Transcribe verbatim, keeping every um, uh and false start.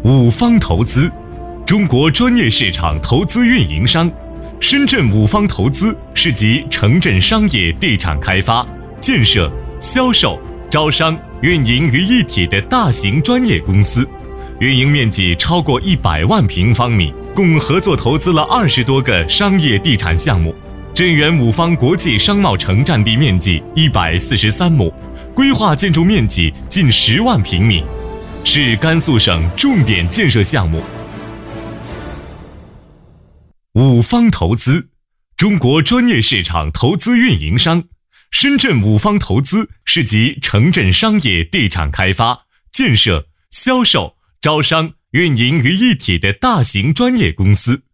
五方投资，中国专业市场投资运营商。深圳五方投资是集城镇商业地产开发、建设、销售、招商、运营于一体的大型专业公司，运营面积超过一百万平方米，共合作投资了二十多个商业地产项目。镇远五方国际商贸城占地面积一百四十三亩，规划建筑面积近十万平米，是甘肃省重点建设项目。五方投资，中国专业市场投资运营商。深圳五方投资是集城镇商业地产开发、建设、销售、招商、运营于一体的大型专业公司。